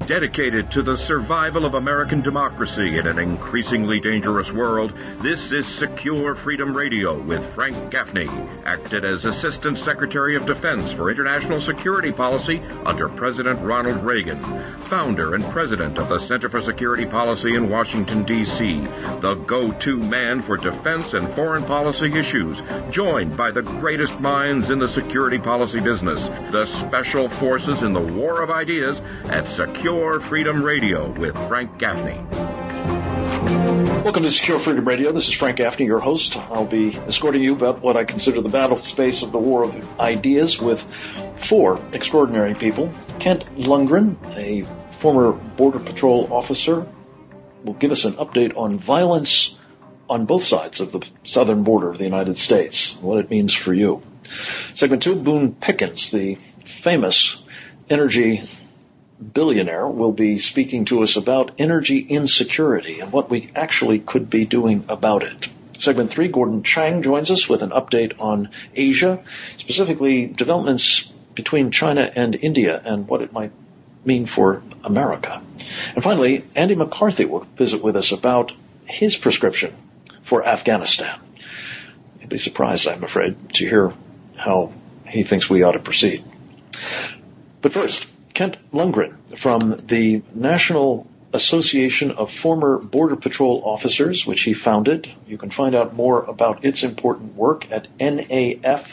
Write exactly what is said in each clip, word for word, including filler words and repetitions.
Dedicated to the survival of American democracy in an increasingly dangerous world, this is Secure Freedom Radio with Frank Gaffney, acted as Assistant Secretary of Defense for International Security Policy under President Ronald Reagan, founder and president of the Center for Security Policy in Washington, D C, the go-to man for defense and foreign policy issues, joined by the greatest minds in the security policy business, the special forces in the war of ideas at Secure Freedom Radio with Frank Gaffney. Welcome to Secure Freedom Radio. This is Frank Gaffney, your host. I'll be escorting you about what I consider the battle space of the war of ideas with four extraordinary people. Kent Lundgren, a former Border Patrol officer, will give us an update on violence on both sides of the southern border of the United States, what it means for you. Segment two, Boone Pickens, the famous energy billionaire, will be speaking to us about energy insecurity and what we actually could be doing about it. Segment three, Gordon Chang joins us with an update on Asia, specifically developments between China and India and what it might mean for America. And finally, Andy McCarthy will visit with us about his prescription for Afghanistan. You'll be surprised, I'm afraid, to hear how he thinks we ought to proceed. But first, Kent Lundgren from the National Association of Former Border Patrol Officers, which he founded. You can find out more about its important work at N A F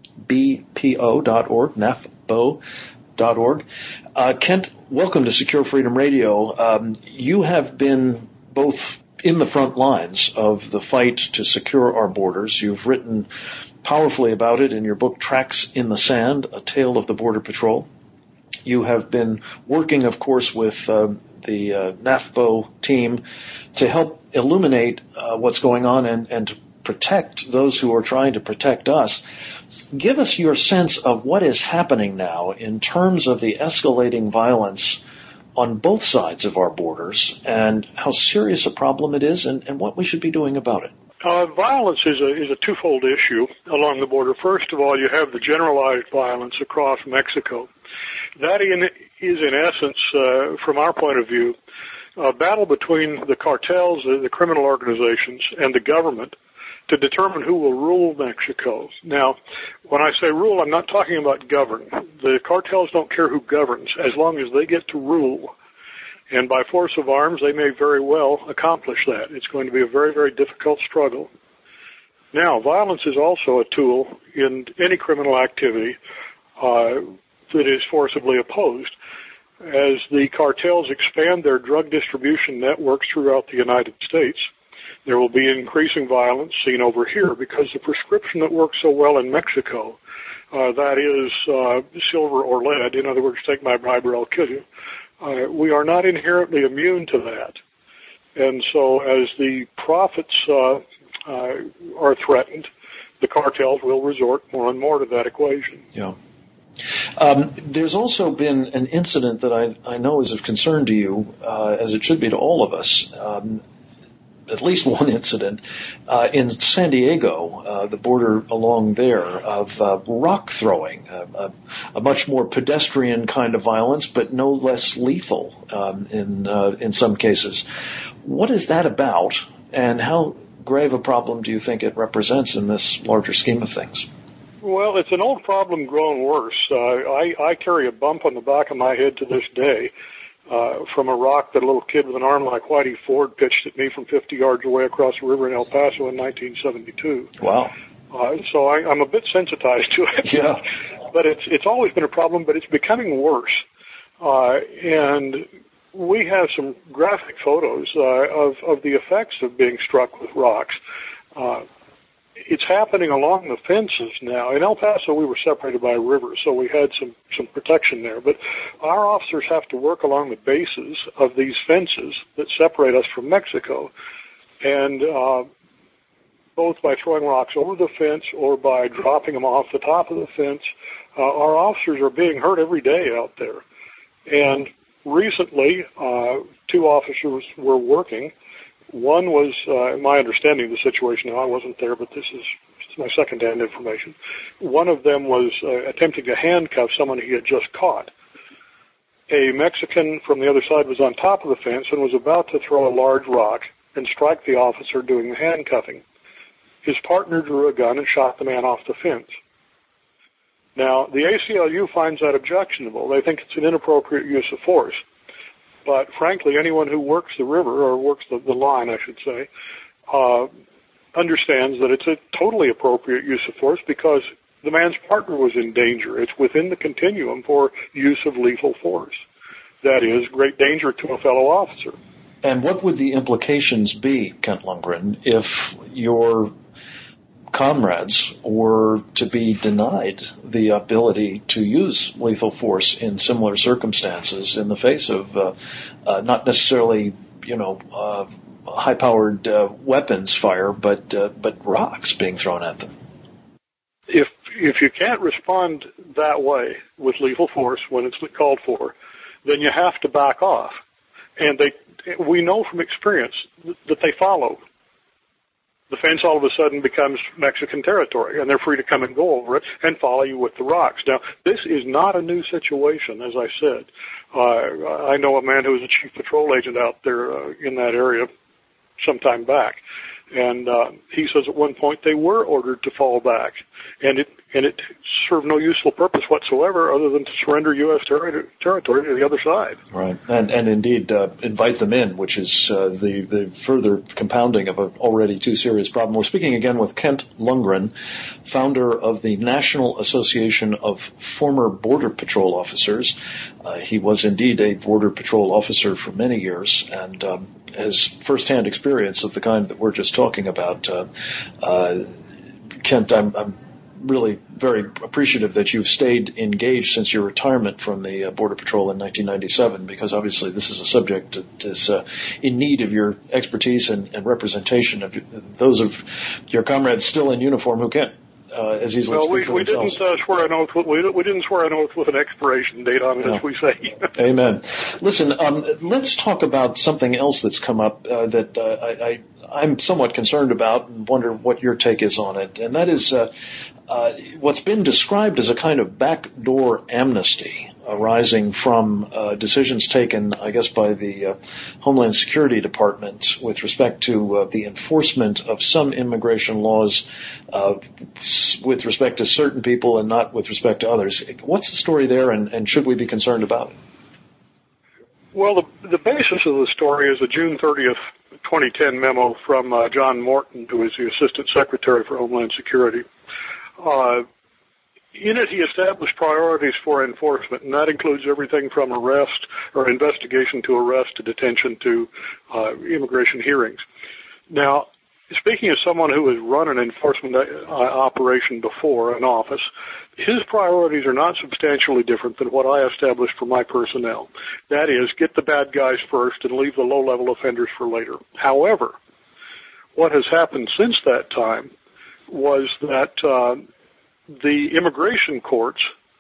B P O dot org, N A F B O dot org. Uh, Kent, welcome to Secure Freedom Radio. Um, you have been both in the front lines of the fight to secure our borders. You've written powerfully about it in your book, Tracks in the Sand, A Tale of the Border Patrol. You have been working, of course, with uh, the uh, N A F B O team to help illuminate uh, what's going on and, and to protect those who are trying to protect us. Give us your sense of what is happening now in terms of the escalating violence on both sides of our borders and how serious a problem it is and, and what we should be doing about it. Uh, violence is a is a twofold issue along the border. First of all, you have the generalized violence across Mexico. That in, is, in essence, uh, from our point of view, a battle between the cartels, the, the criminal organizations, and the government to determine who will rule Mexico. Now, when I say rule, I'm not talking about govern. The cartels don't care who governs as long as they get to rule. And by force of arms, they may very well accomplish that. It's going to be a very, very difficult struggle. Now, violence is also a tool in any criminal activity uh, that is forcibly opposed. As the cartels expand their drug distribution networks throughout the United States, there will be increasing violence seen over here because the prescription that works so well in Mexico, uh, that is uh, silver or lead, in other words, take my bribe or I'll kill you, uh, we are not inherently immune to that. And so as the profits uh, uh, are threatened, the cartels will resort more and more to that equation. Yeah. Um, there's also been an incident that I, I know is of concern to you, uh, as it should be to all of us. Um, at least one incident uh, in San Diego, uh, the border along there, of uh, rock throwing, uh, a, a much more pedestrian kind of violence, but no less lethal um, in uh, in some cases. What is that about, and how grave a problem do you think it represents in this larger scheme of things? Well, it's an old problem grown worse. Uh, I, I carry a bump on the back of my head to this day uh, from a rock that a little kid with an arm like Whitey Ford pitched at me from fifty yards away across the river in El Paso in nineteen seventy-two. Wow. Uh, so I, I'm a bit sensitized to it. Yeah. But it's it's always been a problem, but it's becoming worse. Uh, and we have some graphic photos uh, of, of the effects of being struck with rocks. Uh, It's happening along the fences now. In El Paso, we were separated by a river, so we had some, some protection there. But our officers have to work along the bases of these fences that separate us from Mexico. And uh, both by throwing rocks over the fence or by dropping them off the top of the fence, uh, our officers are being hurt every day out there. And recently, uh, two officers were working. One was, uh, my understanding of the situation, now I wasn't there, but this is, this is my second-hand information. One of them was uh, attempting to handcuff someone he had just caught. a Mexican from the other side was on top of the fence and was about to throw a large rock and strike the officer doing the handcuffing. His partner drew a gun and shot the man off the fence. Now, the A C L U finds that objectionable. They think it's an inappropriate use of force. But frankly, anyone who works the river, or works the, the line, I should say, uh, understands that it's a totally appropriate use of force because the man's partner was in danger. It's within the continuum for use of lethal force. That is, great danger to a fellow officer. And what would the implications be, Kent Lundgren, if your comrades were to be denied the ability to use lethal force in similar circumstances in the face of uh, uh, not necessarily, you know, uh, high-powered uh, weapons fire, but uh, but rocks being thrown at them? If if you can't respond that way with lethal force when it's called for, then you have to back off. And they, we know from experience that they follow. The fence all of a sudden becomes Mexican territory, and they're free to come and go over it and follow you with the rocks. Now, this is not a new situation, as I said. Uh, I know a man who was a chief patrol agent out there uh, in that area some time back. And uh, he says at one point they were ordered to fall back, and it and it served no useful purpose whatsoever other than to surrender U S ter- territory to the other side. Right, and and indeed uh, invite them in, which is uh, the the further compounding of an already too serious problem. We're speaking again with Kent Lundgren, founder of the National Association of Former Border Patrol Officers. Uh, he was indeed a Border Patrol officer for many years, and um, has firsthand experience of the kind that we're just talking about. Uh, uh, Kent, I'm, I'm really very appreciative that you've stayed engaged since your retirement from the uh, Border Patrol in nineteen ninety-seven, because obviously this is a subject that is uh, in need of your expertise and, and representation of those of your comrades still in uniform who can't uh, as easily well, speak we, for we themselves. didn't uh, swear an oath. With, we, we didn't swear an oath with an expiration date on it, no. as we say. Amen. Listen, um, let's talk about something else that's come up uh, that uh, I, I, I'm somewhat concerned about and wonder what your take is on it, and that is uh, uh, what's been described as a kind of backdoor amnesty arising from uh, decisions taken, I guess, by the uh, Homeland Security Department with respect to uh, the enforcement of some immigration laws uh, with respect to certain people and not with respect to others. What's the story there, and, and should we be concerned about it? Well, the, the basis of the story is a June thirtieth, twenty ten memo from uh, John Morton, who is the Assistant Secretary for Homeland Security. Uh, In it, he established priorities for enforcement, and that includes everything from arrest or investigation to arrest to detention to uh, immigration hearings. Now, speaking as someone who has run an enforcement uh, operation before, an office, his priorities are not substantially different than what I established for my personnel. That is, get the bad guys first and leave the low-level offenders for later. However, what has happened since that time was that uh, the immigration courts,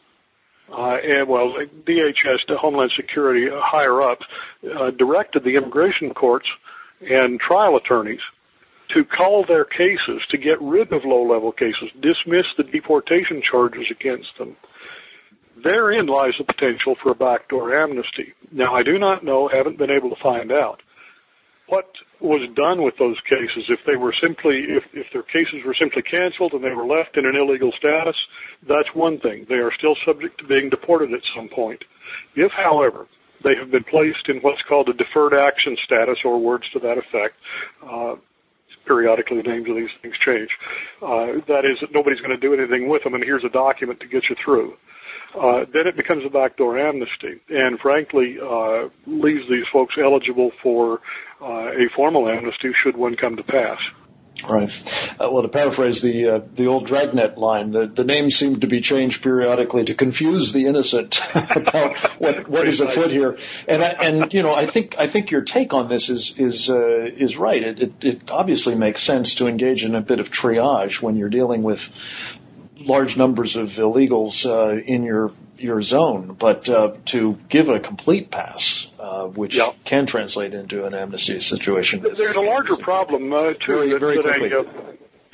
uh, and well, D H S, the Homeland Security uh, higher up, uh, directed the immigration courts and trial attorneys to call their cases, to get rid of low-level cases, dismiss the deportation charges against them. Therein lies the potential for a backdoor amnesty. Now, I do not know, haven't been able to find out what was done with those cases. If they were simply, if, if their cases were simply canceled and they were left in an illegal status, that's one thing. They are still subject to being deported at some point. If, however, they have been placed in what's called a deferred action status, or words to that effect, uh, periodically the names of these things change, uh, that is that nobody's going to do anything with them, and here's a document to get you through. Uh, then it becomes a backdoor amnesty, and frankly, uh, leaves these folks eligible for uh, a formal amnesty should one come to pass. Right. Uh, well, to paraphrase the uh, the old Dragnet line, the, the names seem to be changed periodically to confuse the innocent about what what is afoot here. And I, and you know, I think I think your take on this is is uh, is right. It, it it obviously makes sense to engage in a bit of triage when you're dealing with large numbers of illegals uh, in your your zone, but uh, to give a complete pass, uh, which yeah. can translate into an amnesty situation. There's a larger problem uh, too. Very, that, very that quickly. I, uh,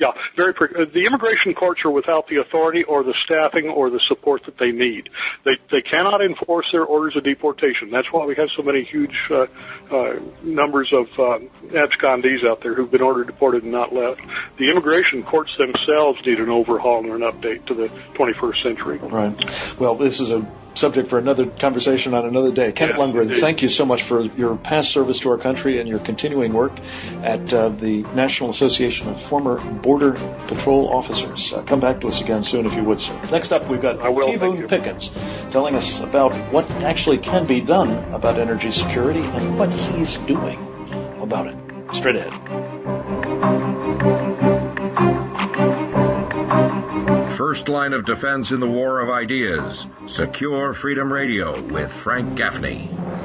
Yeah, very. Pre- the immigration courts are without the authority or the staffing or the support that they need. They they cannot enforce their orders of deportation. That's why we have so many huge uh, uh, numbers of uh, abscondees out there who've been ordered deported and not left. The immigration courts themselves need an overhaul or an update to the twenty-first century. Right. Well, this is a subject for another conversation on another day. Kent Yeah, Lundgren, indeed. thank you so much for your past service to our country and your continuing work at uh, the National Association of Former Border Patrol Officers. Uh, come back to us again soon if you would, sir. Next up, we've got I will, T. thank Boone you. Pickens telling us about what actually can be done about energy security and what he's doing about it. Straight ahead. First line of defense in the war of ideas. Secure Freedom Radio with Frank Gaffney.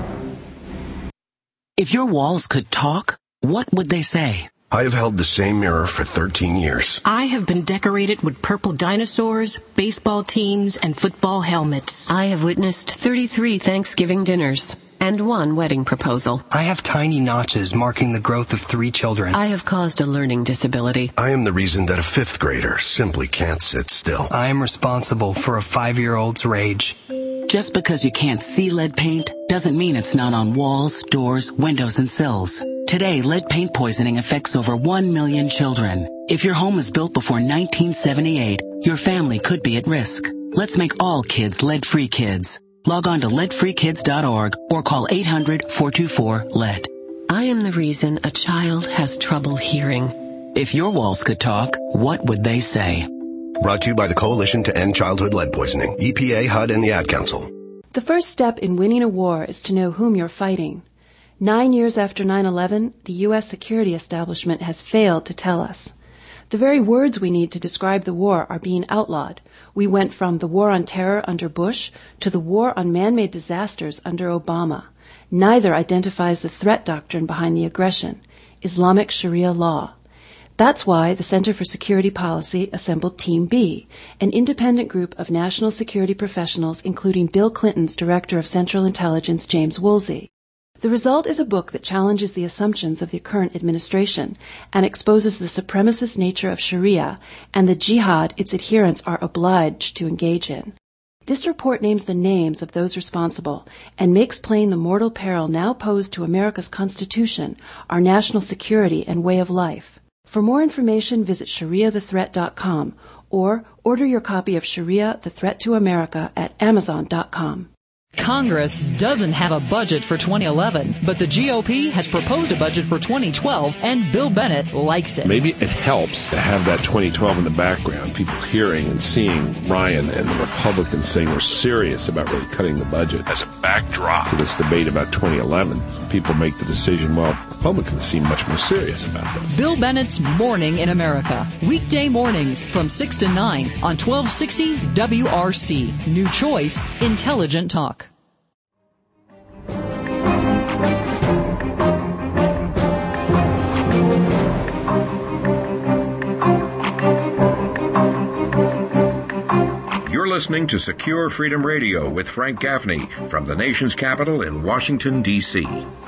If your walls could talk, what would they say? I have held the same mirror for thirteen years. I have been decorated with purple dinosaurs, baseball teams, and football helmets. I have witnessed thirty-three Thanksgiving dinners and one wedding proposal. I have tiny notches marking the growth of three children. I have caused a learning disability. I am the reason that a fifth grader simply can't sit still. I am responsible for a five-year-old's rage. Just because you can't see lead paint doesn't mean it's not on walls, doors, windows, and sills. Today, lead paint poisoning affects over one million children. If your home was built before nineteen seventy-eight, your family could be at risk. Let's make all kids lead-free kids. Log on to lead free kids dot org or call eight hundred, four two four, lead. I am the reason a child has trouble hearing. If your walls could talk, what would they say? Brought to you by the Coalition to End Childhood Lead Poisoning, E P A, H U D, and the Ad Council. The first step in winning a war is to know whom you're fighting. Nine years after nine eleven, the U S security establishment has failed to tell us. The very words we need to describe the war are being outlawed. We went from the war on terror under Bush to the war on man-made disasters under Obama. Neither identifies the threat doctrine behind the aggression, Islamic Sharia law. That's why the Center for Security Policy assembled Team B, an independent group of national security professionals, including Bill Clinton's Director of Central Intelligence, James Woolsey. The result is a book that challenges the assumptions of the current administration and exposes the supremacist nature of Sharia and the jihad its adherents are obliged to engage in. This report names the names of those responsible and makes plain the mortal peril now posed to America's Constitution, our national security, and way of life. For more information, visit sharia the threat dot com or order your copy of Sharia, the Threat to America at amazon dot com. Congress doesn't have a budget for twenty eleven, but the G O P has proposed a budget for twenty twelve, and Bill Bennett likes it. Maybe it helps to have that twenty twelve in the background, people hearing and seeing Ryan and the Republicans saying we're serious about really cutting the budget as a backdrop to this debate about twenty eleven. People make the decision, well, Republicans seem much more serious about this. Bill Bennett's Morning in America. Weekday mornings from six to nine on twelve sixty W R C. New choice, intelligent talk. You're listening to Secure Freedom Radio with Frank Gaffney from the nation's capital in Washington, D C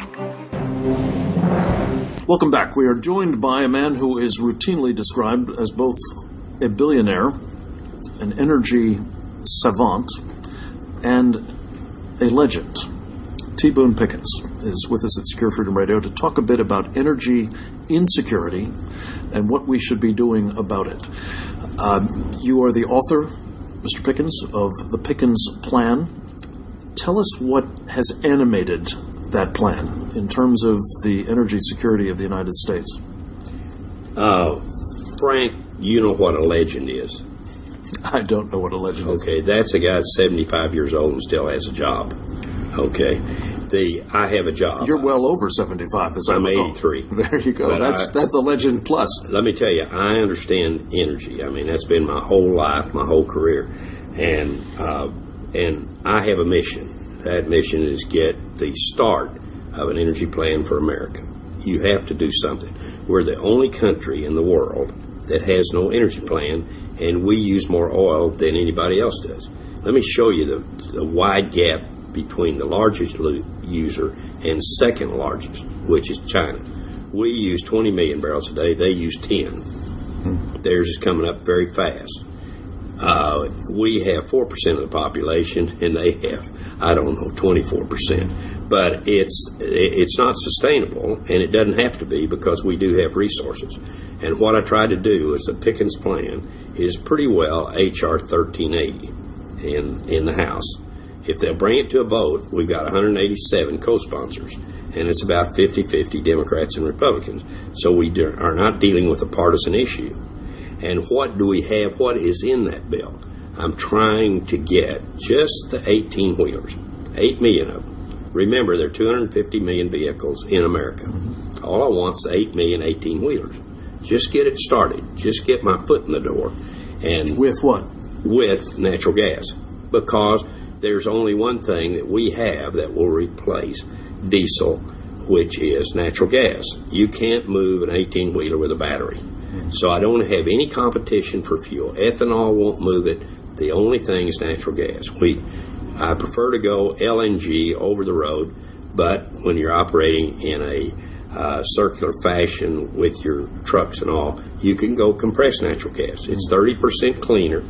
Welcome back. We are joined by a man who is routinely described as both a billionaire, an energy savant, and a legend. T. Boone Pickens is with us at Secure Freedom Radio to talk a bit about energy insecurity and what we should be doing about it. Um, you are the author, Mister Pickens, of the Pickens Plan. Tell us what has animated that plan in terms of the energy security of the United States. Uh, Frank, you know what a legend is. I don't know what a legend is. Okay, that's a guy that's seventy-five years old and still has a job. Okay, the I have a job. You're well over seventy-five, as I'm I recall. eighty-three. There you go. But that's I, that's a legend plus. Let me tell you, I understand energy. I mean, that's been my whole life, my whole career, and uh, and I have a mission. That mission is get the start of an energy plan for America. You have to do something. We're the only country in the world that has no energy plan, and we use more oil than anybody else does. Let me show you the, the wide gap between the largest user and second largest, which is China. We use twenty million barrels a day. They use ten. Hmm. Theirs is coming up very fast. Uh, we have four percent of the population, and they have, I don't know, twenty-four percent. But it's it's not sustainable, and it doesn't have to be, because we do have resources. And what I try to do is the Pickens plan is pretty well H R thirteen eighty in, in the House. If they'll bring it to a vote, we've got one hundred eighty-seven co-sponsors, and it's about fifty-fifty Democrats and Republicans. So we do, are not dealing with a partisan issue. And what do we have? What is in that bill? I'm trying to get just the eighteen-wheelers, eight million of them. Remember, there are two hundred fifty million vehicles in America. All I want is the eight million eighteen-wheelers. Just get it started. Just get my foot in the door. And with what? With natural gas. Because there's only one thing that we have that will replace diesel, which is natural gas. You can't move an eighteen-wheeler with a battery. So I don't have any competition for fuel. Ethanol won't move it. The only thing is natural gas. We, I prefer to go L N G over the road, but when you're operating in a uh, circular fashion with your trucks and all, you can go compressed natural gas. It's thirty percent cleaner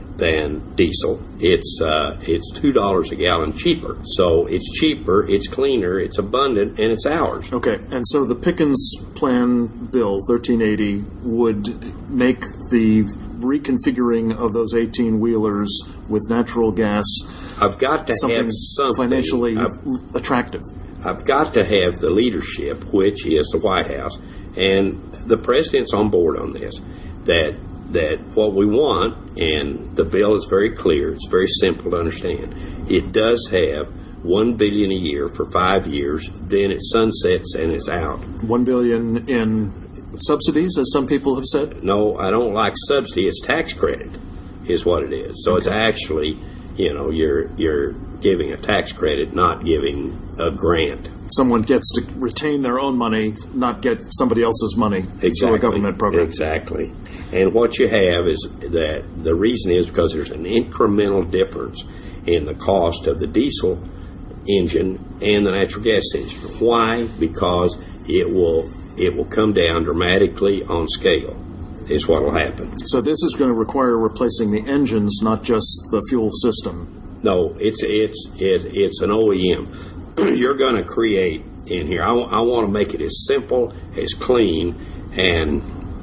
than diesel. It's uh, it's two dollars a gallon cheaper. So it's cheaper, it's cleaner, it's abundant, and it's ours. Okay, and so the Pickens plan bill, thirteen eighty, would make the reconfiguring of those eighteen-wheelers with natural gas I've got to something have something financially I've, attractive. I've got to have the leadership, which is the White House, and the president's on board on this, that that what we want, and the bill is very clear, it's very simple to understand. It does have one billion dollars a year for five years, then it sunsets and it's out. One billion dollars in subsidies, as some people have said? No, I don't like subsidy. It's tax credit is what it is. So okay. It's actually, you know, you're you're giving a tax credit, not giving a grant. Someone gets to retain their own money, not get somebody else's money exactly. through a government program. Exactly. And what you have is that the reason is because there's an incremental difference in the cost of the diesel engine and the natural gas engine. Why? Because it will it will come down dramatically on scale is what will happen. So this is going to require replacing the engines, not just the fuel system. No, it's it's it, it's an O E M. You're going to create in here. I, I want to make it as simple, as clean, and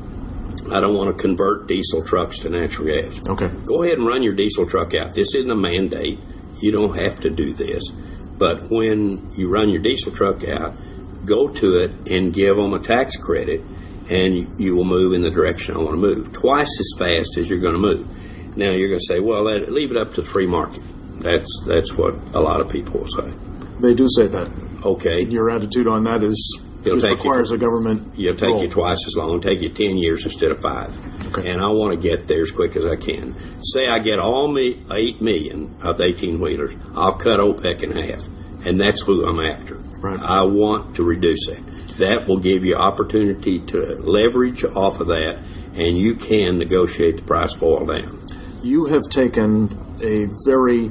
I don't want to convert diesel trucks to natural gas. Okay. Go ahead and run your diesel truck out. This isn't a mandate. You don't have to do this. But when you run your diesel truck out, go to it and give them a tax credit, and you will move in the direction I want to move, twice as fast as you're going to move. Now, you're going to say, well, let, leave it up to the free market. That's that's what a lot of people will say. They do say that. Okay. Your attitude on that is this requires you, a government It'll take role. you twice as long. It'll take you ten years instead of five. Okay. And I want to get there as quick as I can. Say I get all me, eight million of the eighteen-wheelers, I'll cut OPEC in half. And that's who I'm after. Right. I want to reduce that. That will give you opportunity to leverage off of that, and you can negotiate the price of oil down. You have taken a very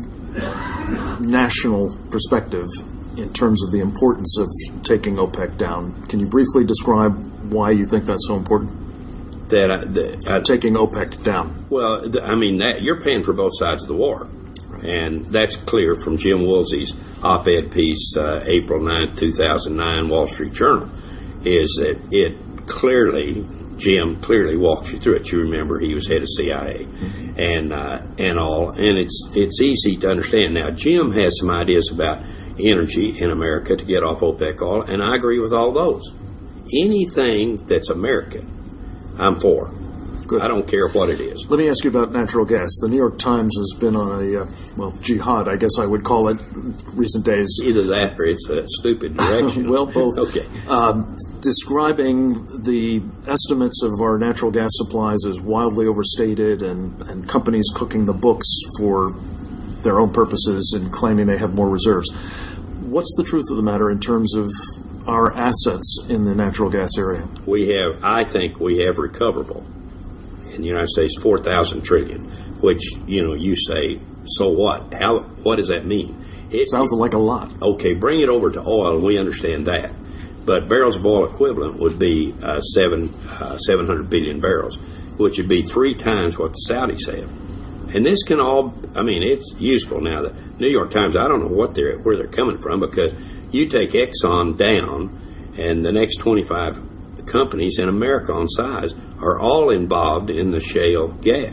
national perspective in terms of the importance of taking OPEC down. Can you briefly describe why you think that's so important? That, I, that I, taking OPEC down. Well, the, I mean, that, you're paying for both sides of the war. And that's clear from Jim Woolsey's op-ed piece, uh, April ninth, two thousand nine, Wall Street Journal, is that it clearly, Jim clearly walks you through it. You remember he was head of C I A mm-hmm. and uh, and all, and it's it's easy to understand. Now, Jim has some ideas about energy in America to get off OPEC oil, and I agree with all those. Anything that's American, I'm for. Good. I don't care what it is. Let me ask you about natural gas. The New York Times has been on a, uh, well, jihad, I guess I would call it, recent days. Either that or it's a stupid direction. Well, both. Okay. Um, describing the estimates of our natural gas supplies as wildly overstated and, and companies cooking the books for their own purposes and claiming they have more reserves. What's the truth of the matter in terms of our assets in the natural gas area? We have, I think we have recoverable. In the United States, four thousand trillion, which, you know, you say, so what? How? What does that mean? It sounds like a lot. Okay, bring it over to oil, and we understand that. But barrels of oil equivalent would be uh, seven, uh, seven hundred billion barrels. which would be three times what the Saudis have. And this can all, I mean, it's useful. Now, the New York Times, I don't know what they're, where they're coming from, because you take Exxon down, and the next twenty-five companies in America on size are all involved in the shale gas.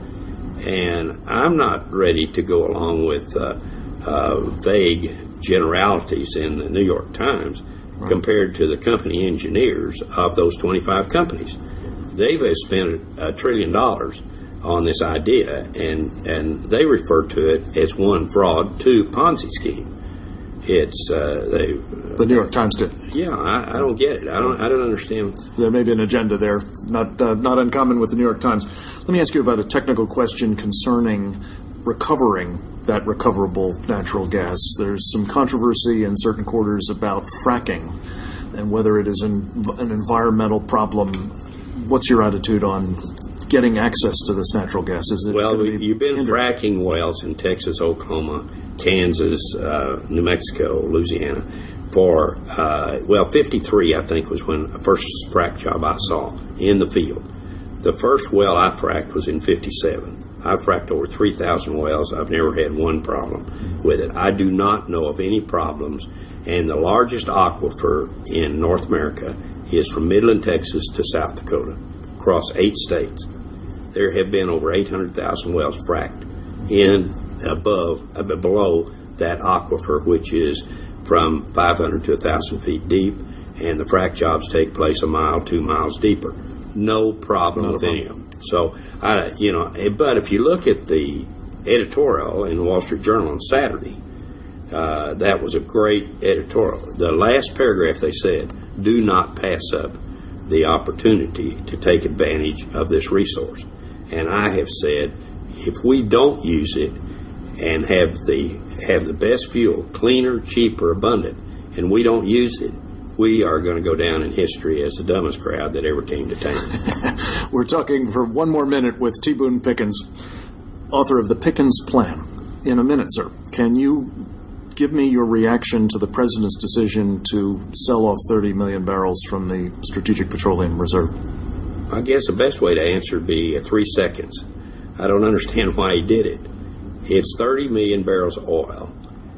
Mm. And I'm not ready to go along with uh, uh, vague generalities in the New York Times right. compared to the company engineers of those twenty-five companies. They've spent a trillion dollars on this idea, and, and they refer to it as one fraud, two Ponzi scheme. It's uh, they. The New York Times did. Yeah, I, I don't get it. I don't. I don't understand. There may be an agenda there, not uh, not uncommon with the New York Times. Let me ask you about a technical question concerning recovering that recoverable natural gas. There's some controversy in certain quarters about fracking and whether it is an, an environmental problem. What's your attitude on getting access to this natural gas? Is it well, be you've been hindered? fracking wells in Texas, Oklahoma, Kansas, uh, New Mexico, Louisiana for, uh, well, fifty-three, I think, was when the first frack job I saw in the field. The first well I fracked was in fifty-seven. I've fracked over three thousand wells. I've never had one problem with it. I do not know of any problems. And the largest aquifer in North America is from Midland, Texas to South Dakota, across eight states. There have been over eight hundred thousand wells fracked in above, uh, below that aquifer, which is from five hundred to one thousand feet deep, and the frack jobs take place a mile, two miles deeper. No problem with any of them. So, I, you know, but if you look at the editorial in the Wall Street Journal on Saturday, uh, that was a great editorial. The last paragraph they said, do not pass up the opportunity to take advantage of this resource. And I have said, if we don't use it and have the have the best fuel, cleaner, cheaper, abundant, and we don't use it, we are going to go down in history as the dumbest crowd that ever came to town. We're talking for one more minute with T. Boone Pickens, author of The Pickens Plan. In a minute, sir, can you give me your reaction to the President's decision to sell off thirty million barrels from the Strategic Petroleum Reserve? I guess the best way to answer would be three seconds. I don't understand why he did it. It's thirty million barrels of oil,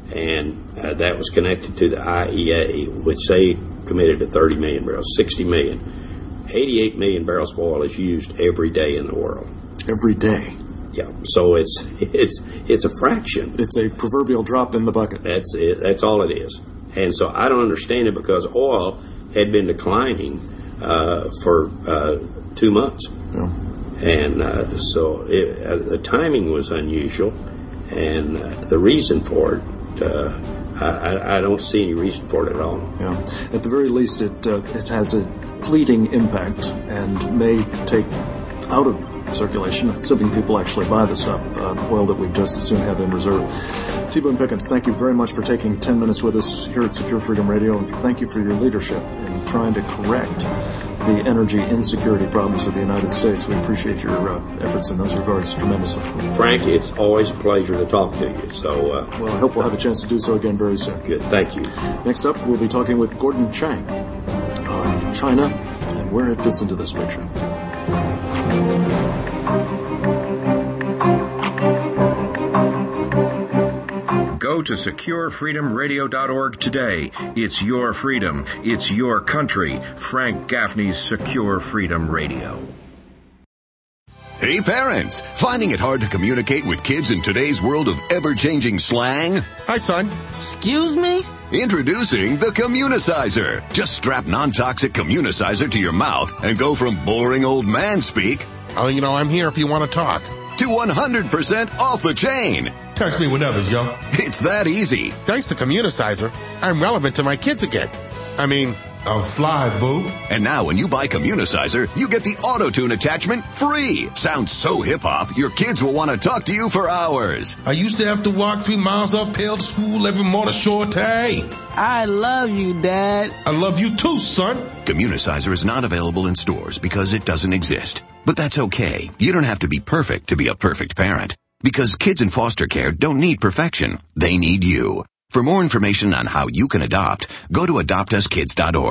and uh, that was connected to the I E A, which they committed to thirty million barrels, sixty million. eighty-eight million barrels of oil is used every day in the world. Every day? Yeah, so it's it's it's a fraction. It's a proverbial drop in the bucket. That's it, that's all it is. And so I don't understand it, because oil had been declining uh, for uh, two months. Yeah. And uh, so it, uh, the timing was unusual, and uh, the reason for it, uh, I, I don't see any reason for it at all. Yeah. At the very least, it uh, it has a fleeting impact and may take out of circulation, assuming people actually buy the stuff, uh, oil that we just as soon have in reserve. T. Boone Pickens, thank you very much for taking ten minutes with us here at Secure Freedom Radio, and thank you for your leadership in trying to correct the energy insecurity problems of the United States. We appreciate your uh, efforts in those regards tremendously. Frank, it's always a pleasure to talk to you. So, uh, well, I hope we'll have a chance to do so again very soon. Good, thank you. Next up, we'll be talking with Gordon Chang on China and where it fits into this picture. Go to secure freedom radio dot org today. It's your freedom. It's your country. Frank Gaffney's Secure Freedom Radio. Hey parents, finding it hard to communicate with kids in today's world of ever-changing slang? Hi, son. Excuse me? Introducing the Communicizer. Just strap non-toxic Communicizer to your mouth and go from boring old man speak, oh, you know, I'm here if you want to talk, to one hundred percent off the chain. Text me whenever, yo. It's that easy. Thanks to Communicizer, I'm relevant to my kids again. I mean, I'm fly, boo. And now when you buy Communicizer, you get the auto-tune attachment free. Sounds so hip-hop, your kids will want to talk to you for hours. I used to have to walk three miles uphill to school every morning, shorty. I love you, Dad. I love you too, son. Communicizer is not available in stores because it doesn't exist. But that's okay. You don't have to be perfect to be a perfect parent. Because kids in foster care don't need perfection. They need you. For more information on how you can adopt, go to adopt us kids dot org.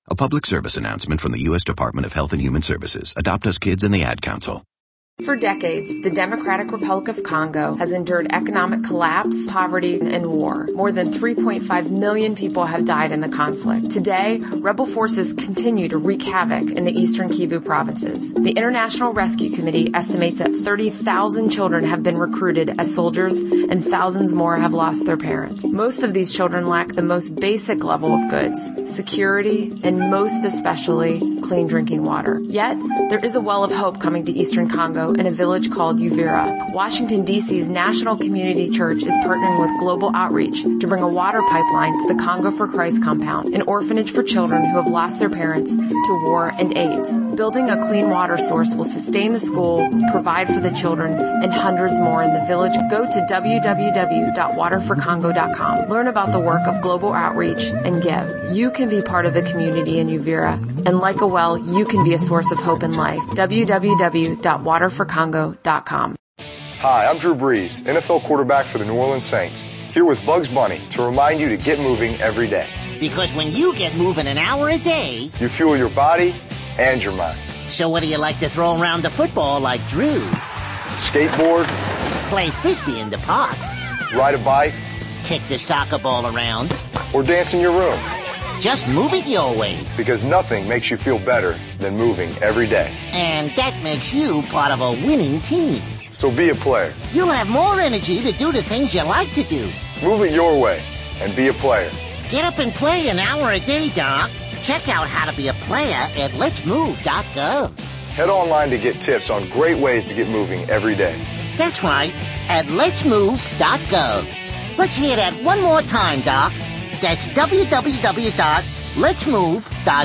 A public service announcement from the U S Department of Health and Human Services. Adopt Us Kids and the Ad Council. For decades, the Democratic Republic of Congo has endured economic collapse, poverty, and war. More than three point five million people have died in the conflict. Today, rebel forces continue to wreak havoc in the eastern Kivu provinces. The International Rescue Committee estimates that thirty thousand children have been recruited as soldiers and thousands more have lost their parents. Most of these children lack the most basic level of goods, security, and most especially clean drinking water. Yet, there is a well of hope coming to eastern Congo in a village called Uvira. Washington, D C's National Community Church is partnering with Global Outreach to bring a water pipeline to the Congo for Christ compound, an orphanage for children who have lost their parents to war and AIDS. Building a clean water source will sustain the school, provide for the children, and hundreds more in the village. Go to w w w dot water for congo dot com. Learn about the work of Global Outreach and give. You can be part of the community in Uvira, and like a well, you can be a source of hope and life. w w w dot water for congo dot com. Hi, I'm Drew Brees, N F L quarterback for the New Orleans Saints, here with Bugs Bunny to remind you to get moving every day. Because when you get moving an hour a day, you fuel your body and your mind. So what do you like to throw around the football like Drew? Skateboard. Play frisbee in the park. Ride a bike. Kick the soccer ball around. Or dance in your room. Just move it your way. Because nothing makes you feel better than moving every day. And that makes you part of a winning team. So be a player. You'll have more energy to do the things you like to do. Move it your way and be a player. Get up and play an hour a day, Doc. Check out how to be a player at lets move dot gov. Head online to get tips on great ways to get moving every day. That's right, at lets move dot gov. Let's hear that one more time, Doc. That's w w w dot lets move dot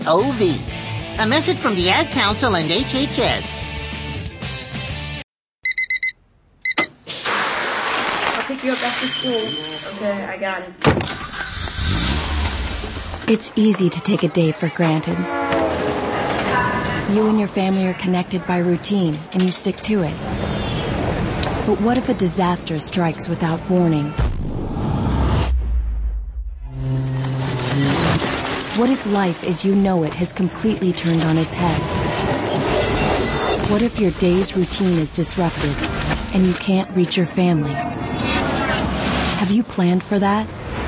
gov. A message from the Ad Council and H H S. I'll pick you up after school. Okay, I got it. It's easy to take a day for granted. You and your family are connected by routine, and you stick to it. But what if a disaster strikes without warning? What if life as you know it has completely turned on its head? What if your day's routine is disrupted and you can't reach your family? Have you planned for that?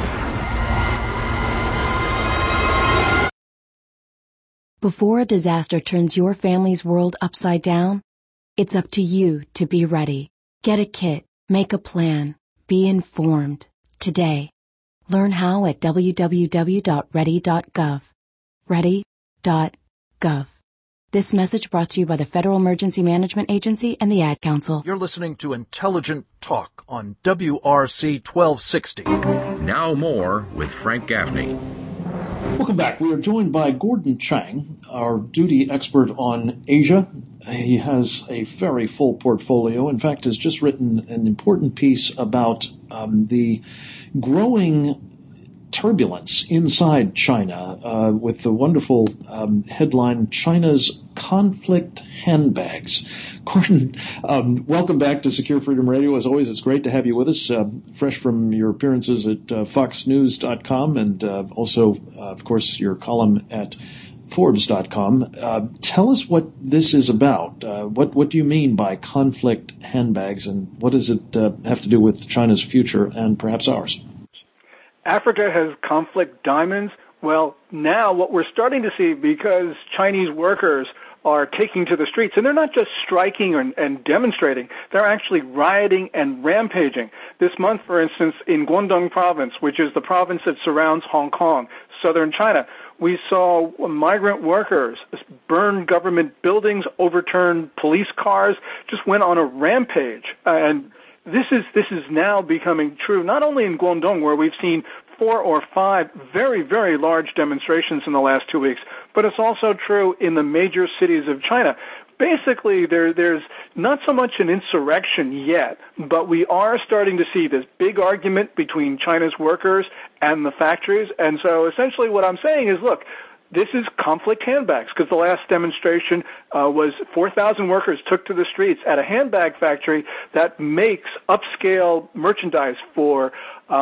Before a disaster turns your family's world upside down, it's up to you to be ready. Get a kit, make a plan, be informed today. Learn how at w w w dot ready dot gov. ready dot gov. This message brought to you by the Federal Emergency Management Agency and the Ad Council. You're listening to Intelligent Talk on W R C twelve sixty. Now more with Frank Gaffney. Welcome back. We are joined by Gordon Chang, our duty expert on Asia. He has a very full portfolio. In fact, has just written an important piece about um, the growing turbulence inside China uh, with the wonderful um, headline, China's Conflict Handbags. Gordon, um, welcome back to Secure Freedom Radio. As always, it's great to have you with us, uh, fresh from your appearances at uh, fox news dot com and uh, also, uh, of course, your column at Forbes dot com. Uh, tell us what this is about. Uh, what, what do you mean by conflict handbags, and what does it uh, have to do with China's future and perhaps ours? Africa has conflict diamonds. Well, now what we're starting to see, because Chinese workers are taking to the streets, and they're not just striking and, and demonstrating, they're actually rioting and rampaging. This month, for instance, in Guangdong province, which is the province that surrounds Hong Kong, southern China, we saw migrant workers burn government buildings, overturn police cars, just went on a rampage. And this is this is now becoming true, not only in Guangdong, where we've seen four or five very, very large demonstrations in the last two weeks, but it's also true in the major cities of China. Basically, there, there's not so much an insurrection yet, but we are starting to see this big argument between China's workers and the factories. And so essentially what I'm saying is, look, this is conflict handbags, because the last demonstration uh, was four thousand workers took to the streets at a handbag factory that makes upscale merchandise for um,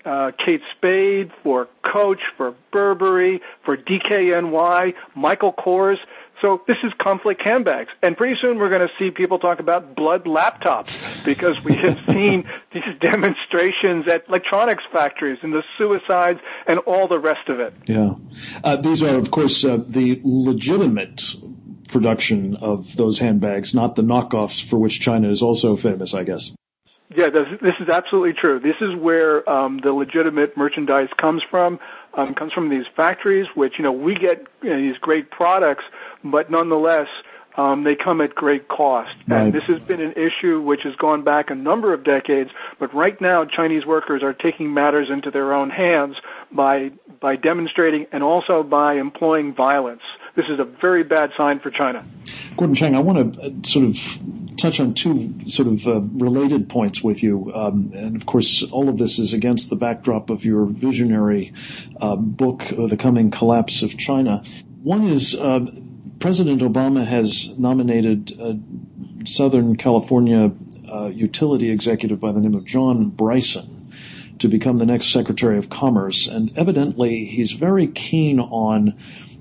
uh, Kate Spade, for Coach, for Burberry, for D K N Y, Michael Kors. So this is conflict handbags. And pretty soon we're going to see people talk about blood laptops because we have seen these demonstrations at electronics factories and the suicides and all the rest of it. Yeah. Uh, these are, of course, uh, the legitimate production of those handbags, not the knockoffs for which China is also famous, I guess. Yeah, this, this is absolutely true. This is where um, the legitimate merchandise comes from. Um, comes from these factories, which, you know, we get you know, these great products, but nonetheless, um, they come at great cost. Right. And this has been an issue which has gone back a number of decades, but right now Chinese workers are taking matters into their own hands by by demonstrating and also by employing violence. This is a very bad sign for China. Gordon Chang, I want to uh, sort of touch on two sort of uh, related points with you. Um, and, of course, all of this is against the backdrop of your visionary uh, book, uh, The Coming Collapse of China. One is uh, President Obama has nominated a Southern California uh, utility executive by the name of John Bryson to become the next Secretary of Commerce. And evidently, he's very keen on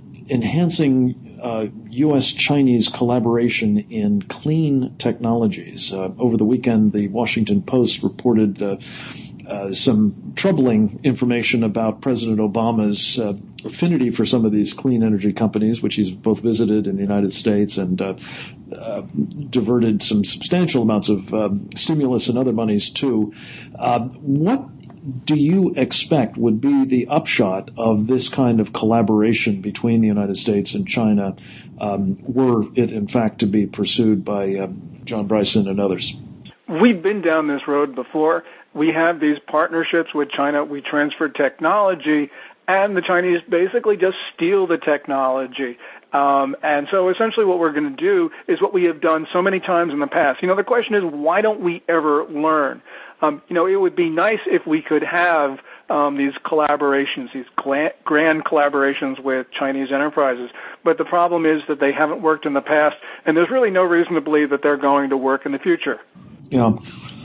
enhancing uh, U S Chinese collaboration in clean technologies. Uh, over the weekend, the Washington Post reported uh, uh, some troubling information about President Obama's uh, affinity for some of these clean energy companies, which he's both visited in the United States and uh, uh, diverted some substantial amounts of um, stimulus and other monies to. Uh, what do you expect would be the upshot of this kind of collaboration between the United States and China, um, were it in fact to be pursued by uh, John Bryson and others? We've been down this road before. We have these partnerships with China. We transfer technology, and the Chinese basically just steal the technology. Um, and so essentially what we're going to do is what we have done so many times in the past. You know, the question is, why don't we ever learn? Um, you know, it would be nice if we could have um, these collaborations, these gla- grand collaborations with Chinese enterprises. But the problem is that they haven't worked in the past, and there's really no reason to believe that they're going to work in the future. Yeah.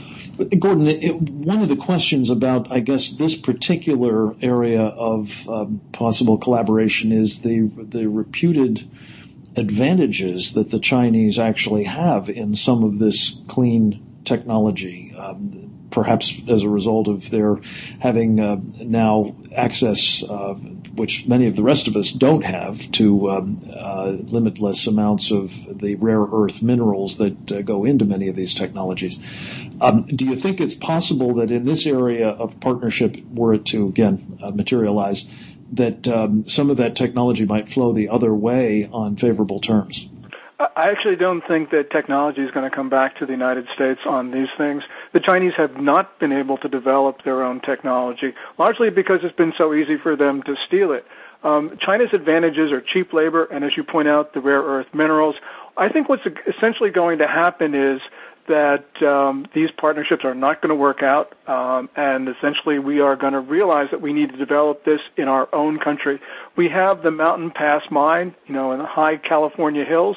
Gordon, it, one of the questions about, I guess, this particular area of um, possible collaboration is the the reputed advantages that the Chinese actually have in some of this clean technology, um, perhaps as a result of their having uh, now access, uh, which many of the rest of us don't have, to um, uh, limitless amounts of the rare earth minerals that uh, go into many of these technologies. Um, do you think it's possible that in this area of partnership, were it to, again, uh, materialize, that um, some of that technology might flow the other way on favorable terms? I actually don't think that technology is going to come back to the United States on these things. The Chinese have not been able to develop their own technology, largely because it's been so easy for them to steal it. Um, China's advantages are cheap labor, and as you point out, the rare earth minerals. I think what's essentially going to happen is that um, these partnerships are not going to work out, um, and essentially we are going to realize that we need to develop this in our own country. We have the Mountain Pass mine, you know, in the high California hills.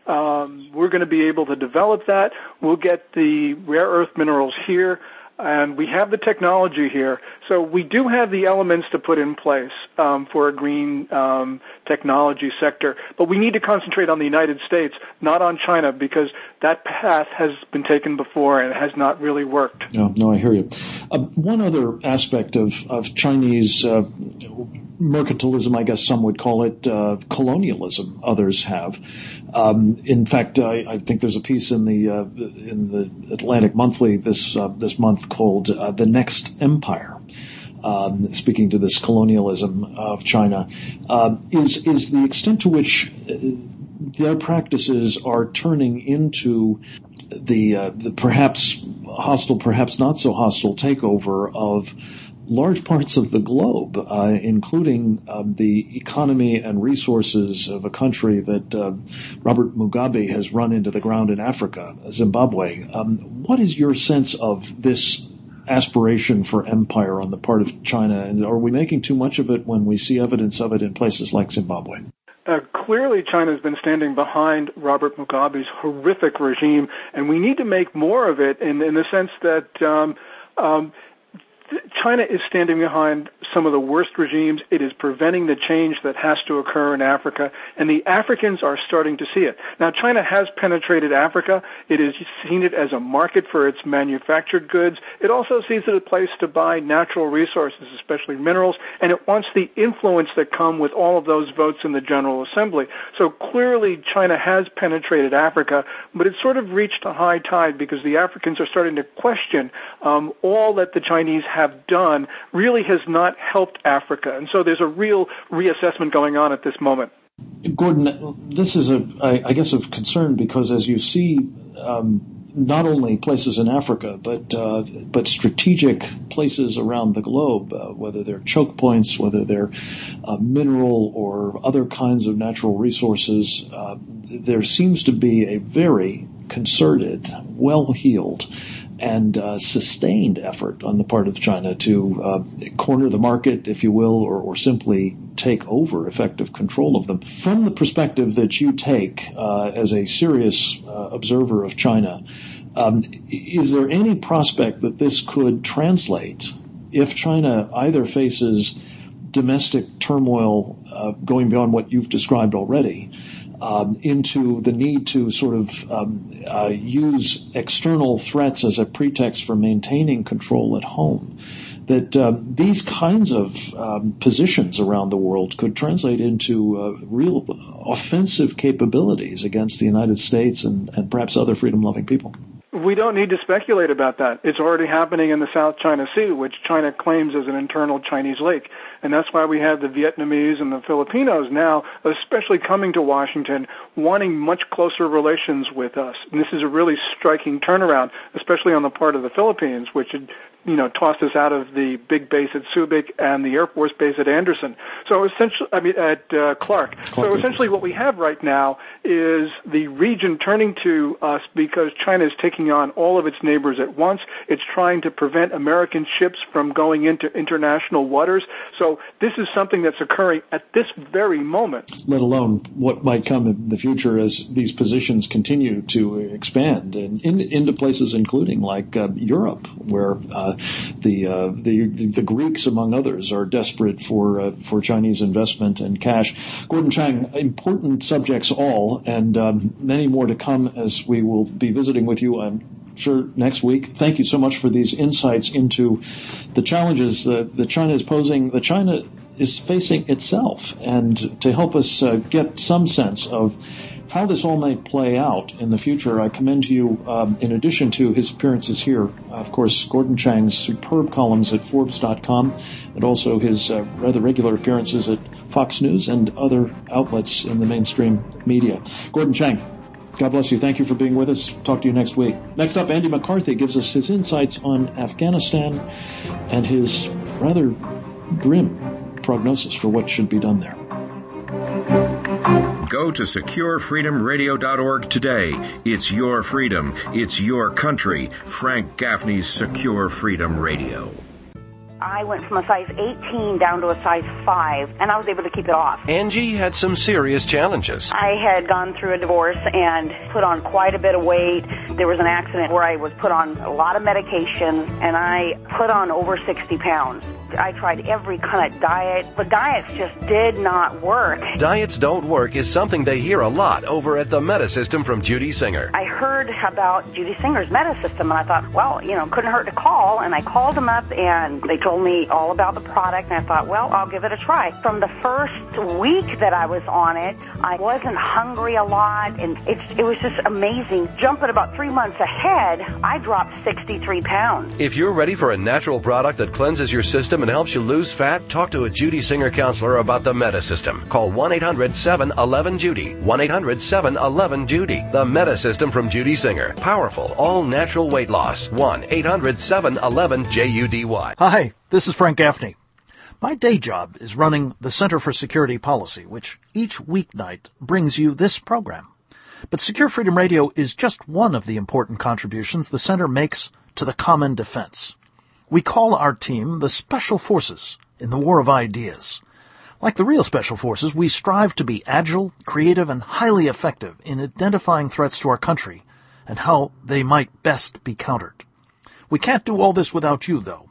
Um, we're going to be able to develop that. We'll get the rare earth minerals here, and we have the technology here. So we do have the elements to put in place um, for a green um, technology sector. But we need to concentrate on the United States, not on China, because that path has been taken before and it has not really worked. No, no, I hear you. Uh, one other aspect of, of Chinese uh, mercantilism, I guess some would call it, uh, colonialism, others have. Um, in fact, I, I think there's a piece in the uh, in the Atlantic Monthly this uh, this month called uh, "The Next Empire," um, speaking to this colonialism of China. Uh, is is the extent to which their practices are turning into the uh, the perhaps hostile, perhaps not so hostile takeover of large parts of the globe, uh, including um, the economy and resources of a country that uh, Robert Mugabe has run into the ground in Africa, Zimbabwe. Um, what is your sense of this aspiration for empire on the part of China, and are we making too much of it when we see evidence of it in places like Zimbabwe? Uh, clearly, China has been standing behind Robert Mugabe's horrific regime, and we need to make more of it in, in the sense that um, um, China is standing behind some of the worst regimes. It is preventing the change that has to occur in Africa, and the Africans are starting to see it. Now, China has penetrated Africa. It has seen it as a market for its manufactured goods. It also sees it as a place to buy natural resources, especially minerals, and it wants the influence that come with all of those votes in the General Assembly. So clearly, China has penetrated Africa, but it's sort of reached a high tide because the Africans are starting to question um, all that the Chinese have done really has not helped Africa. And so there's a real reassessment going on at this moment. Gordon, this is, a, I, I guess, of concern because as you see um, not only places in Africa, but uh, but strategic places around the globe, uh, whether they're choke points, whether they're uh, mineral or other kinds of natural resources, uh, there seems to be a very concerted, well-heeled, and uh, sustained effort on the part of China to uh, corner the market, if you will, or, or simply take over effective control of them. From the perspective that you take uh, as a serious uh, observer of China, um, is there any prospect that this could translate if China either faces domestic turmoil uh, going beyond what you've described already, Um, into the need to sort of um, uh, use external threats as a pretext for maintaining control at home, that uh, these kinds of um, positions around the world could translate into uh, real offensive capabilities against the United States and, and perhaps other freedom-loving people? We don't need to speculate about that. It's already happening in the South China Sea, which China claims as an internal Chinese lake. And that's why we have the Vietnamese and the Filipinos now, especially coming to Washington, wanting much closer relations with us. And this is a really striking turnaround, especially on the part of the Philippines, which had, you know, tossed us out of the big base at Subic and the Air Force Base at Anderson. So essentially, I mean, at uh, Clark. So essentially what we have right now is the region turning to us because China is taking on all of its neighbors at once. It's trying to prevent American ships from going into international waters. So this is something that's occurring at this very moment. Let alone what might come in the future as these positions continue to expand and in, into places including like uh, Europe, where uh, the uh, the the Greeks, among others, are desperate for uh, for Chinese investment and cash. Gordon Chang, important subjects all, and um, many more to come as we will be visiting with you, I'm sure, next week. Thank you so much for these insights into the challenges that, that China is posing, that China is facing itself, and to help us uh, get some sense of how this all may play out in the future. I commend to you, um, in addition to his appearances here, of course, Gordon Chang's superb columns at Forbes dot com, and also his uh, rather regular appearances at Fox News and other outlets in the mainstream media. Gordon Chang, God bless you. Thank you for being with us. Talk to you next week. Next up, Andy McCarthy gives us his insights on Afghanistan and his rather grim prognosis for what should be done there. Go to secure freedom radio dot org today. It's your freedom. It's your country. Frank Gaffney's Secure Freedom Radio. I went from a size eighteen down to a size five, and I was able to keep it off. Angie had some serious challenges. I had gone through a divorce and put on quite a bit of weight. There was an accident where I was put on a lot of medication, and I put on over sixty pounds. I tried every kind of diet, but diets just did not work. Diets don't work is something they hear a lot over at the Meta System from Judy Singer. I heard about Judy Singer's Meta System, and I thought, well, you know, couldn't hurt to call, and I called them up, and they told me all about the product, and I thought, well, I'll give it a try. From the first week that I was on it, I wasn't hungry a lot, and it, it was just amazing. Jumping about three months ahead, I dropped sixty-three pounds. If you're ready for a natural product that cleanses your system and helps you lose fat, talk to a Judy Singer counselor about the Meta System. Call one eight hundred seven one one Judy. one eight hundred seven one one Judy. The Meta System from Judy Singer. Powerful, all-natural weight loss. one eight hundred seven one one J U D Y. Hi, this is Frank Gaffney. My day job is running the Center for Security Policy, which each weeknight brings you this program. But Secure Freedom Radio is just one of the important contributions the Center makes to the common defense. We call our team the Special Forces in the War of Ideas. Like the real Special Forces, we strive to be agile, creative, and highly effective in identifying threats to our country and how they might best be countered. We can't do all this without you, though.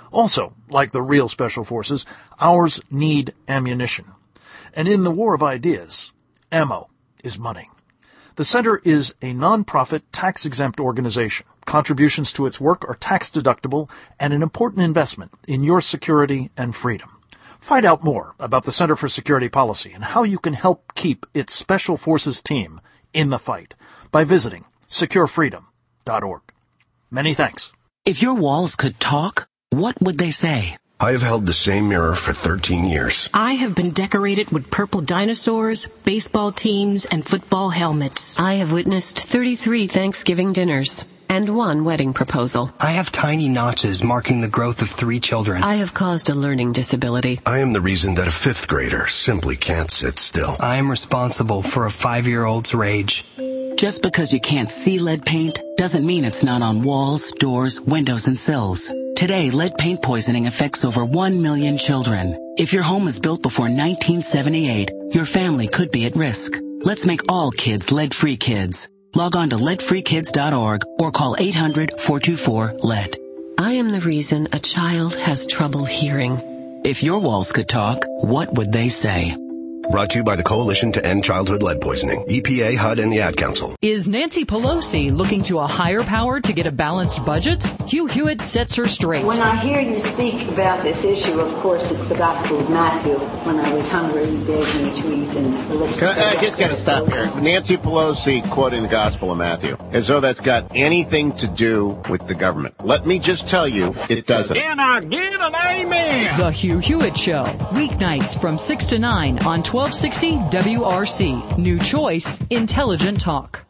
Also, like the real special forces, ours need ammunition. And in the war of ideas, ammo is money. The Center is a non-profit, tax-exempt organization. Contributions to its work are tax-deductible and an important investment in your security and freedom. Find out more about the Center for Security Policy and how you can help keep its Special Forces team in the fight by visiting secure freedom dot org. Many thanks. If your walls could talk, what would they say? I have held the same mirror for thirteen years. I have been decorated with purple dinosaurs, baseball teams, and football helmets. I have witnessed thirty-three Thanksgiving dinners and one wedding proposal. I have tiny notches marking the growth of three children. I have caused a learning disability. I am the reason that a fifth grader simply can't sit still. I am responsible for a five-year-old's rage. Just because you can't see lead paint doesn't mean it's not on walls, doors, windows, and sills. Today, lead paint poisoning affects over one million children. If your home was built before nineteen seventy-eight, your family could be at risk. Let's make all kids lead-free kids. Log on to lead free kids dot org or call eight hundred, four two four, lead. I am the reason a child has trouble hearing. If your walls could talk, what would they say? Brought to you by the Coalition to End Childhood Lead Poisoning, E P A, H U D, and the Ad Council. Is Nancy Pelosi looking to a higher power to get a balanced budget? Hugh Hewitt sets her straight. When I hear you speak about this issue, of course, it's the Gospel of Matthew. When I was hungry, you gave me to eat, and the list. Can I, I just got to stop here. Nancy Pelosi quoting the Gospel of Matthew, as though that's got anything to do with the government. Let me just tell you, it doesn't. Can I get an amen? The Hugh Hewitt Show, weeknights from six to nine on twelve sixty W R C. New choice, intelligent talk.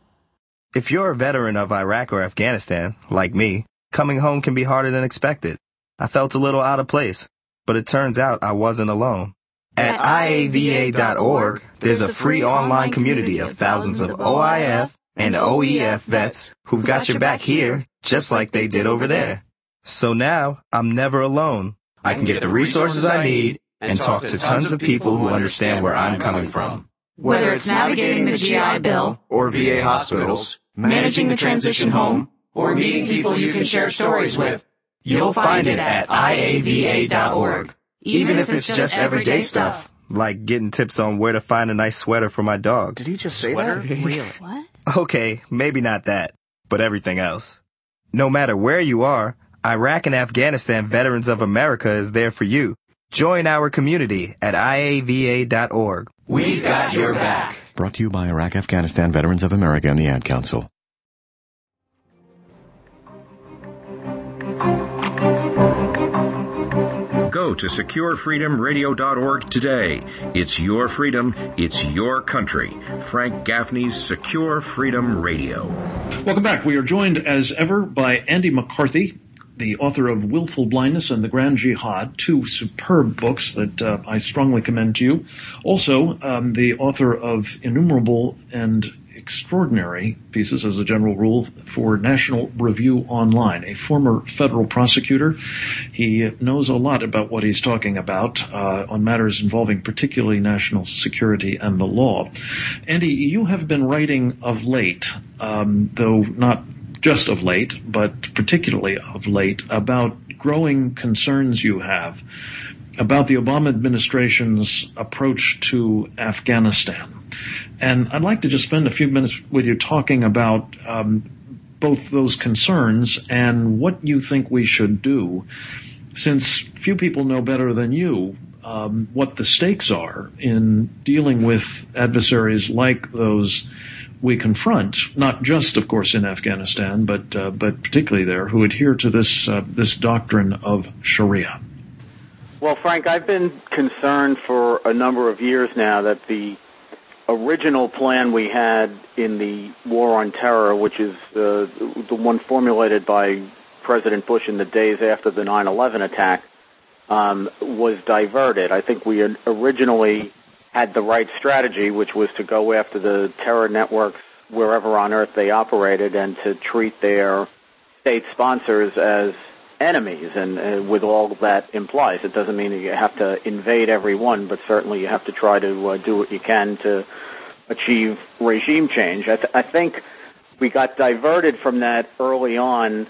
If you're a veteran of Iraq or Afghanistan, like me, coming home can be harder than expected. I felt a little out of place, but it turns out I wasn't alone. At I A V A dot org, there's a free online community of thousands of O I F and O E F vets who've got your back here, just like they did over there. So now, I'm never alone. I can get the resources I need and talk to tons of people who understand where I'm coming from. Whether it's navigating the G I Bill, or V A hospitals, managing the transition home, or meeting people you can share stories with, you'll find it at I A V A dot org. Even if it's just everyday stuff, like getting tips on where to find a nice sweater for my dog. Did he just say that? Really? What? Okay, maybe not that, but everything else. No matter where you are, Iraq and Afghanistan Veterans of America is there for you. Join our community at I A V A dot org. We've got your back. Brought to you by Iraq Afghanistan Veterans of America and the Ad Council. Go to secure freedom radio dot org today. It's your freedom. It's your country. Frank Gaffney's Secure Freedom Radio. Welcome back. We are joined as ever by Andy McCarthy, the author of Willful Blindness and the Grand Jihad, two superb books that uh, I strongly commend to you. Also, um, the author of innumerable and extraordinary pieces, as a general rule, for National Review Online, a former federal prosecutor. He knows a lot about what he's talking about uh, on matters involving particularly national security and the law. Andy, you have been writing of late, um, though not just of late, but particularly of late, about growing concerns you have about the Obama administration's approach to Afghanistan. And I'd like to just spend a few minutes with you talking about um, both those concerns and what you think we should do, since few people know better than you um, what the stakes are in dealing with adversaries like those we confront, not just, of course, in Afghanistan, but uh, but particularly there, who adhere to this uh, this doctrine of Sharia. Well, Frank, I've been concerned for a number of years now that the original plan we had in the war on terror, which is uh, the one formulated by President Bush in the days after the nine eleven attack, um, was diverted. I think we had originally had the right strategy, which was to go after the terror networks wherever on earth they operated and to treat their state sponsors as enemies, and uh, with all that implies. It doesn't mean that you have to invade everyone, but certainly you have to try to uh, do what you can to achieve regime change. I, th- I think we got diverted from that early on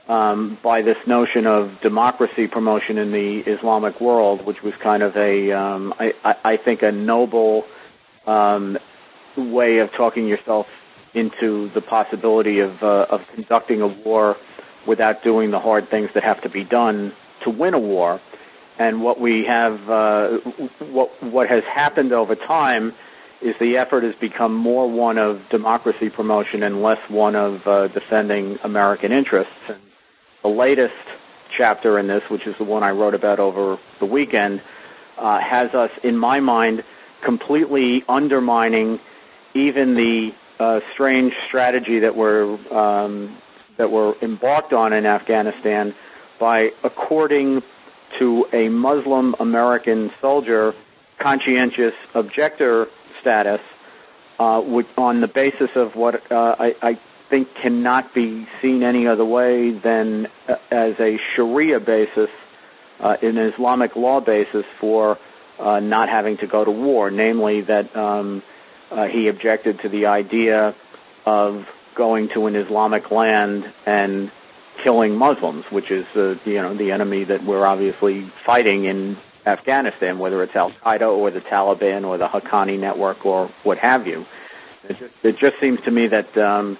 um, by this notion of democracy promotion in the Islamic world, which was kind of a, um, I, I, I think, a noble um, way of talking yourself into the possibility of uh, of conducting a war without doing the hard things that have to be done to win a war. And what we have, uh, what what has happened over time is the effort has become more one of democracy promotion and less one of uh, defending American interests. And the latest chapter in this, which is the one I wrote about over the weekend, uh, has us, in my mind, completely undermining even the uh, strange strategy that we're um, that we're embarked on in Afghanistan by according to a Muslim American soldier conscientious objector status uh, which, on the basis of what uh, I, I think cannot be seen any other way than uh, as a Sharia basis, uh, an Islamic law basis for uh, not having to go to war, namely that um, uh, he objected to the idea of going to an Islamic land and killing Muslims, which is uh, you know the enemy that we're obviously fighting in Afghanistan, whether it's Al-Qaeda or the Taliban or the Haqqani network or what have you. It just, it just seems to me that um,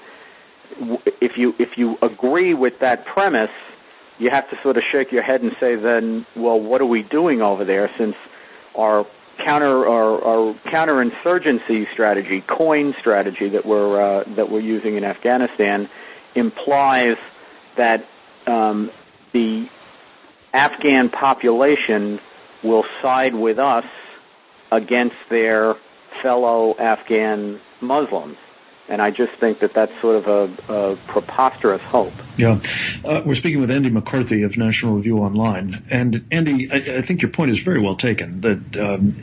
if you if you agree with that premise, you have to sort of shake your head and say, then, well, what are we doing over there? Since our counter our, our counterinsurgency strategy, COIN strategy that we're uh, that we're using in Afghanistan implies that um, the Afghan population will side with us against their fellow Afghan Muslims. And I just think that that's sort of a, a preposterous hope. Yeah. Uh, we're speaking with Andy McCarthy of National Review Online. And, Andy, I, I think your point is very well taken, that um,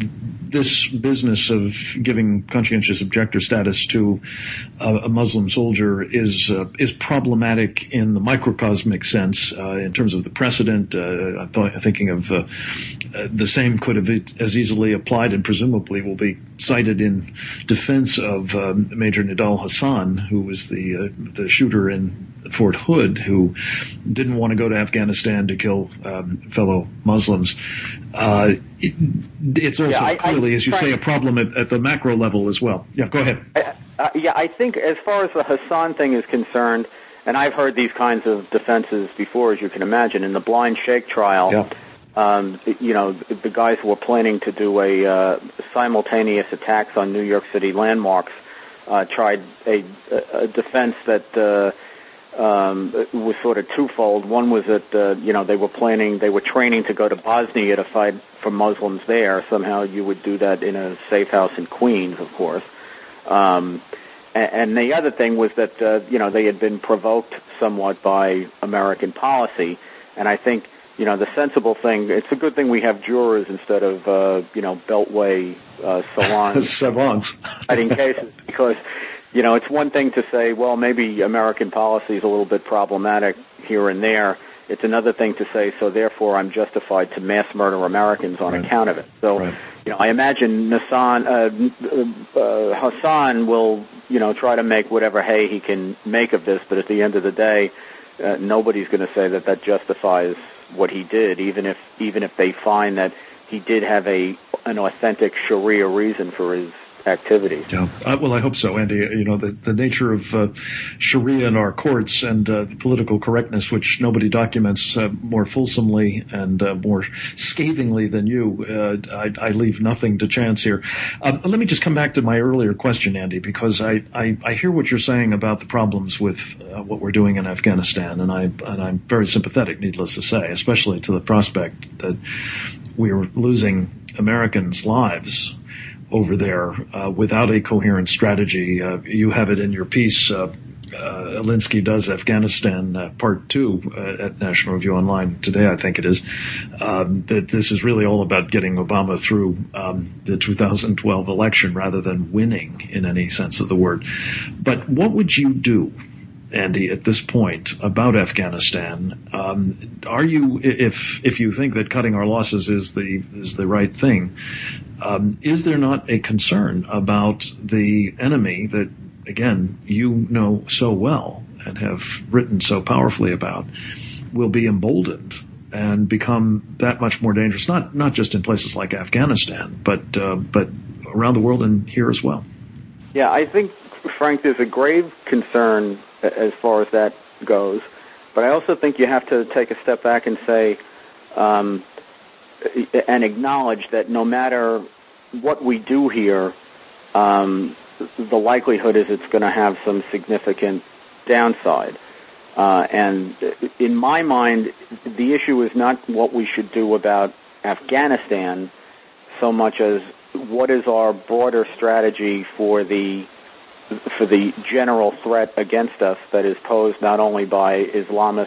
this business of giving conscientious objector status to uh, a Muslim soldier is uh, is problematic in the microcosmic sense uh, in terms of the precedent. Uh, I'm th- thinking of uh, uh, the same could have as easily applied and presumably will be cited in defense of um, Major Nidal Hassan, who was the uh, the shooter in Fort Hood, who didn't want to go to Afghanistan to kill um, fellow Muslims. Uh, it, it's also yeah, I, clearly, I, as you Frank, say, a problem at, at the macro level as well. Yeah, go ahead. I, uh, yeah, I think as far as the Hassan thing is concerned, and I've heard these kinds of defenses before, as you can imagine, in the Blind Sheikh trial. Yeah. Um, you know, the guys who were planning to do a uh, simultaneous attacks on New York City landmarks uh, tried a, a defense that uh, um, was sort of twofold. One was that, uh, you know, they were planning, they were training to go to Bosnia to fight for Muslims there. Somehow you would do that in a safe house in Queens, of course. Um, and, and the other thing was that, uh, you know, they had been provoked somewhat by American policy. And I think, you know, the sensible thing, it's a good thing we have jurors instead of, uh, you know, Beltway uh, salons. Savants. Fighting cases, because, you know, it's one thing to say, well, maybe American policy is a little bit problematic here and there. It's another thing to say, so therefore I'm justified to mass murder Americans on right. account of it. So, right. you know, I imagine Nassan, uh, uh, Hassan will, you know, try to make whatever hay he can make of this, but at the end of the day, uh, nobody's going to say that that justifies what he did, even if even if they find that he did have a an authentic Sharia reason for his activity. Yeah, uh, well, I hope so, Andy. You know, the, the nature of uh, Sharia in our courts and uh, the political correctness, which nobody documents uh, more fulsomely and uh, more scathingly than you, uh, I, I leave nothing to chance here. Um, let me just come back to my earlier question, Andy, because I, I, I hear what you're saying about the problems with uh, what we're doing in Afghanistan, and, I, and I'm very sympathetic, needless to say, especially to the prospect that we're losing Americans' lives over there uh, without a coherent strategy. Uh, you have it in your piece, uh, uh, Alinsky Does Afghanistan, uh, Part two uh, at National Review Online today, I think it is, um, that this is really all about getting Obama through um, the two thousand twelve election rather than winning in any sense of the word. But what would you do, Andy, at this point about Afghanistan? Um, are you, if if you think that cutting our losses is the is the right thing, um, is there not a concern about the enemy that, again, you know so well, and have written so powerfully about will be emboldened and become that much more dangerous, not not just in places like Afghanistan, but uh, but around the world and here as well. Yeah, I think, Frank, there's a grave concern as far as that goes, but I also think you have to take a step back and say, um, and acknowledge that no matter what we do here, um, the likelihood is it's going to have some significant downside. Uh, and in my mind, the issue is not what we should do about Afghanistan so much as what is our broader strategy for the for the general threat against us that is posed not only by Islamist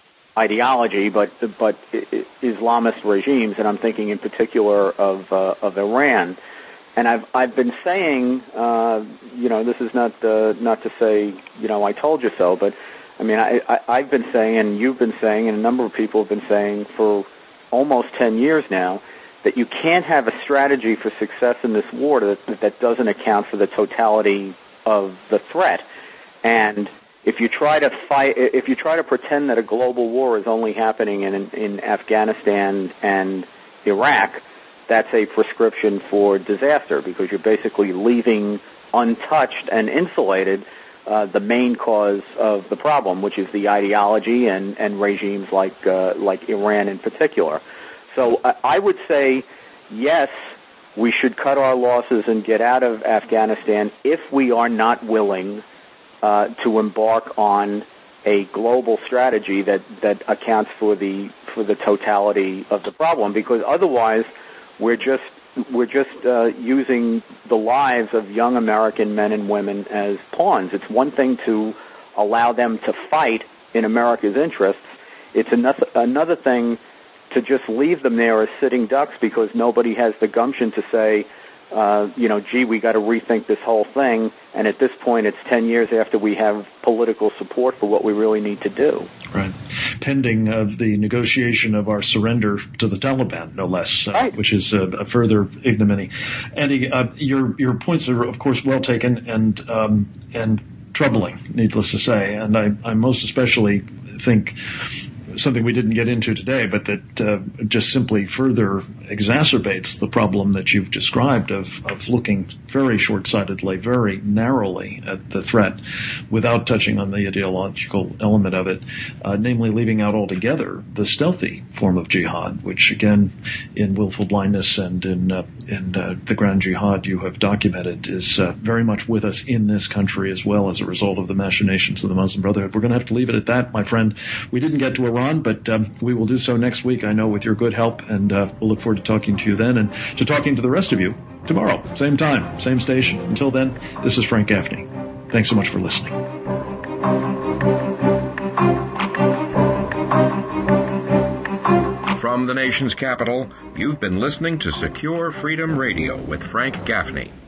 ideology but but Islamist regimes, and I'm thinking in particular of uh, of Iran. And I've I've been saying, uh, you know, this is not uh, not to say, you know, I told you so, but I mean, I, I, I've been saying, and you've been saying, and a number of people have been saying for almost ten years now, that you can't have a strategy for success in this war that, that doesn't account for the totality of the threat. And if you try to fight, if you try to pretend that a global war is only happening in, in Afghanistan and Iraq, that's a prescription for disaster, because you're basically leaving untouched and insulated uh, the main cause of the problem, which is the ideology and, and regimes like uh, like Iran in particular. So uh, I would say, yes, we should cut our losses and get out of Afghanistan if we are not willing uh, to embark on a global strategy that, that accounts for the for the totality of the problem, because otherwise we're just we're just uh, using the lives of young American men and women as pawns. It's one thing to allow them to fight in America's interests. It's another another thing to just leave them there as sitting ducks because nobody has the gumption to say, uh, you know, gee, we got to rethink this whole thing. And at this point, it's ten years after we have political support for what we really need to do. Right. Pending uh, the negotiation of our surrender to the Taliban, no less, uh, right. which is uh, a further ignominy. Andy, uh, your your points are, of course, well taken and um, and troubling, needless to say. And I, I most especially think something we didn't get into today, but that uh, just simply further exacerbates the problem that you've described of, of looking very short-sightedly, very narrowly at the threat without touching on the ideological element of it, uh, namely leaving out altogether the stealthy form of jihad, which again, in willful blindness and in, uh, in uh, the grand jihad you have documented is uh, very much with us in this country as well as a result of the machinations of the Muslim Brotherhood. We're going to have to leave it at that, my friend. We didn't get to Iran, but um, we will do so next week, I know, with your good help, and uh, we'll look forward to talking to you then and to talking to the rest of you tomorrow, same time, same station. Until then, this is Frank Gaffney. Thanks so much for listening. From the nation's capital, you've been listening to Secure Freedom Radio with Frank Gaffney.